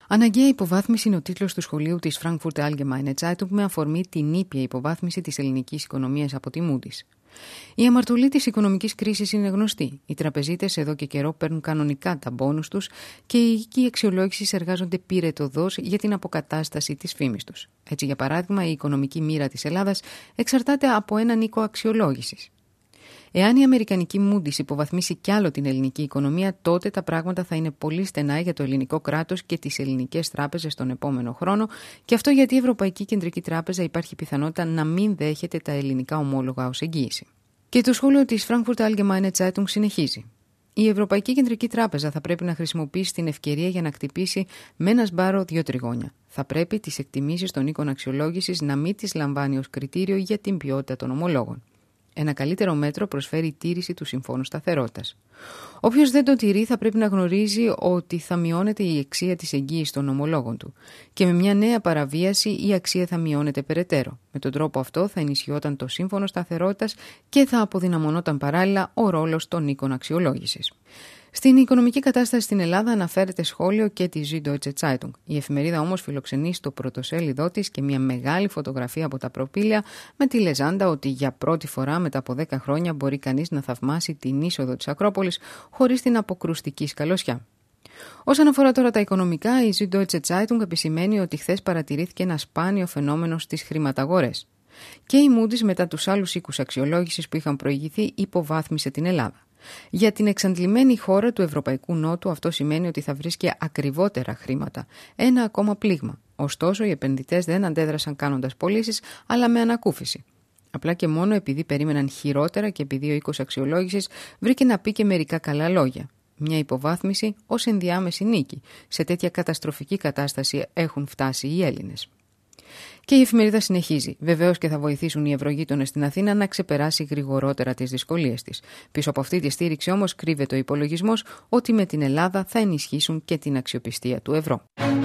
Αναγκαία υποβάθμιση είναι ο τίτλος του σχολείου της Frankfurter Allgemeine Zeitung με αφορμή την ήπια υποβάθμιση της ελληνικής οικονομίας από τη Moody's. Η αμαρτωλή της οικονομικής κρίσης είναι γνωστή. Οι τραπεζίτες εδώ και καιρό παίρνουν κανονικά τα μπόνους τους και οι οίκοι αξιολόγησης εργάζονται πυρετωδώς για την αποκατάσταση της φήμης τους. Έτσι, για παράδειγμα, η οικονομική μοίρα της Ελλάδας εξαρτάται από έναν οίκο αξιολόγησης. Εάν η αμερικανική Moody's υποβαθμίσει κι άλλο την ελληνική οικονομία, τότε τα πράγματα θα είναι πολύ στενά για το ελληνικό κράτος και τις ελληνικές τράπεζες τον επόμενο χρόνο, και αυτό γιατί η Ευρωπαϊκή Κεντρική Τράπεζα υπάρχει πιθανότητα να μην δέχεται τα ελληνικά ομόλογα ως εγγύηση. Και το σχόλιο της Frankfurter Allgemeine Zeitung συνεχίζει. Η Ευρωπαϊκή Κεντρική Τράπεζα θα πρέπει να χρησιμοποιήσει την ευκαιρία για να χτυπήσει με ένα σπάρο 2 τριγώνια. Θα πρέπει τις εκτιμήσεις των οίκων αξιολόγησης να μην τις λαμβάνει ως κριτήριο για την ποιότητα των ομολόγων. Ένα καλύτερο μέτρο προσφέρει η τήρηση του Συμφώνου Σταθερότητας. Όποιος δεν το τηρεί θα πρέπει να γνωρίζει ότι θα μειώνεται η αξία της εγγύησης των ομολόγων του και με μια νέα παραβίαση η αξία θα μειώνεται περαιτέρω. Με τον τρόπο αυτό θα ενισχυόταν το Σύμφωνο Σταθερότητας και θα αποδυναμωνόταν παράλληλα ο ρόλος των οίκων αξιολόγησης. Στην οικονομική κατάσταση στην Ελλάδα αναφέρεται σχόλιο και τη Süddeutsche Zeitung. Η εφημερίδα όμως φιλοξενεί στο πρωτοσέλιδό της και μια μεγάλη φωτογραφία από τα προπήλαια με τη λεζάντα ότι για πρώτη φορά μετά από 10 χρόνια μπορεί κανείς να θαυμάσει την είσοδο της Ακρόπολης χωρίς την αποκρουστική σκαλωσιά. Όσον αφορά τώρα τα οικονομικά, η Süddeutsche Zeitung επισημαίνει ότι χθες παρατηρήθηκε ένα σπάνιο φαινόμενο στις χρηματαγορές. Και η Moody's, μετά τους άλλους οίκους αξιολόγησης που είχαν προηγηθεί, υποβάθμισε την Ελλάδα. Για την εξαντλημένη χώρα του Ευρωπαϊκού Νότου αυτό σημαίνει ότι θα βρίσκει ακριβότερα χρήματα. Ένα ακόμα πλήγμα. Ωστόσο, οι επενδυτές δεν αντέδρασαν κάνοντας πωλήσεις, αλλά με ανακούφιση. Απλά και μόνο επειδή περίμεναν χειρότερα και επειδή ο οίκος αξιολόγησης βρήκε να πει και μερικά καλά λόγια. Μια υποβάθμιση ως ενδιάμεση νίκη. Σε τέτοια καταστροφική κατάσταση έχουν φτάσει οι Έλληνες. Και η εφημερίδα συνεχίζει. Βεβαίως και θα βοηθήσουν οι ευρωγείτονες στην Αθήνα να ξεπεράσει γρηγορότερα τις δυσκολίες της. Πίσω από αυτή τη στήριξη όμως κρύβεται ο υπολογισμός ότι με την Ελλάδα θα ενισχύσουν και την αξιοπιστία του ευρώ.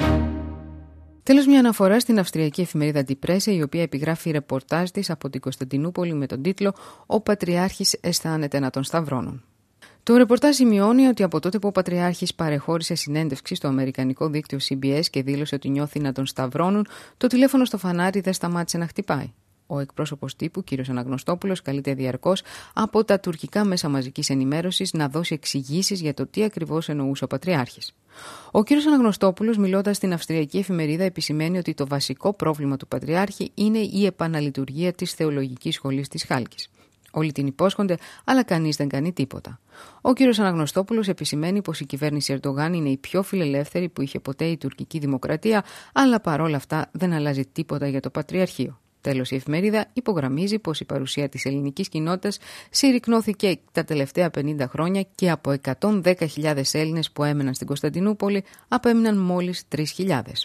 Τέλος, μια αναφορά στην αυστριακή εφημερίδα Die Presse, η οποία επιγράφει ρεπορτάζ της από την Κωνσταντινούπολη με τον τίτλο «Ο Πατριάρχης αισθάνεται να τον σταυρώνουν». Το ρεπορτάζ σημειώνει ότι από τότε που ο Πατριάρχης παρεχώρησε συνέντευξη στο αμερικανικό δίκτυο CBS και δήλωσε ότι νιώθει να τον σταυρώνουν, το τηλέφωνο στο φανάρι δεν σταμάτησε να χτυπάει. Ο εκπρόσωπος τύπου, κ. Αναγνωστόπουλος, καλείται διαρκώς από τα τουρκικά μέσα μαζικής ενημέρωσης να δώσει εξηγήσεις για το τι ακριβώς εννοούσε ο Πατριάρχης. Ο κ. Αναγνωστόπουλος, μιλώντας στην αυστριακή εφημερίδα, επισημαίνει ότι το βασικό πρόβλημα του Πατριάρχη είναι η επαναλειτουργία της θεολογικής σχολής της Χάλκης. Όλοι την υπόσχονται, αλλά κανείς δεν κάνει τίποτα. Ο κύριος Αναγνωστόπουλος επισημαίνει πως η κυβέρνηση Ερντογάν είναι η πιο φιλελεύθερη που είχε ποτέ η τουρκική δημοκρατία, αλλά παρόλα αυτά δεν αλλάζει τίποτα για το Πατριαρχείο. Τέλος, η εφημερίδα υπογραμμίζει πως η παρουσία της ελληνικής κοινότητας συρρικνώθηκε τα τελευταία 50 χρόνια και από 110.000 Έλληνες που έμεναν στην Κωνσταντινούπολη απέμειναν μόλις 3.000.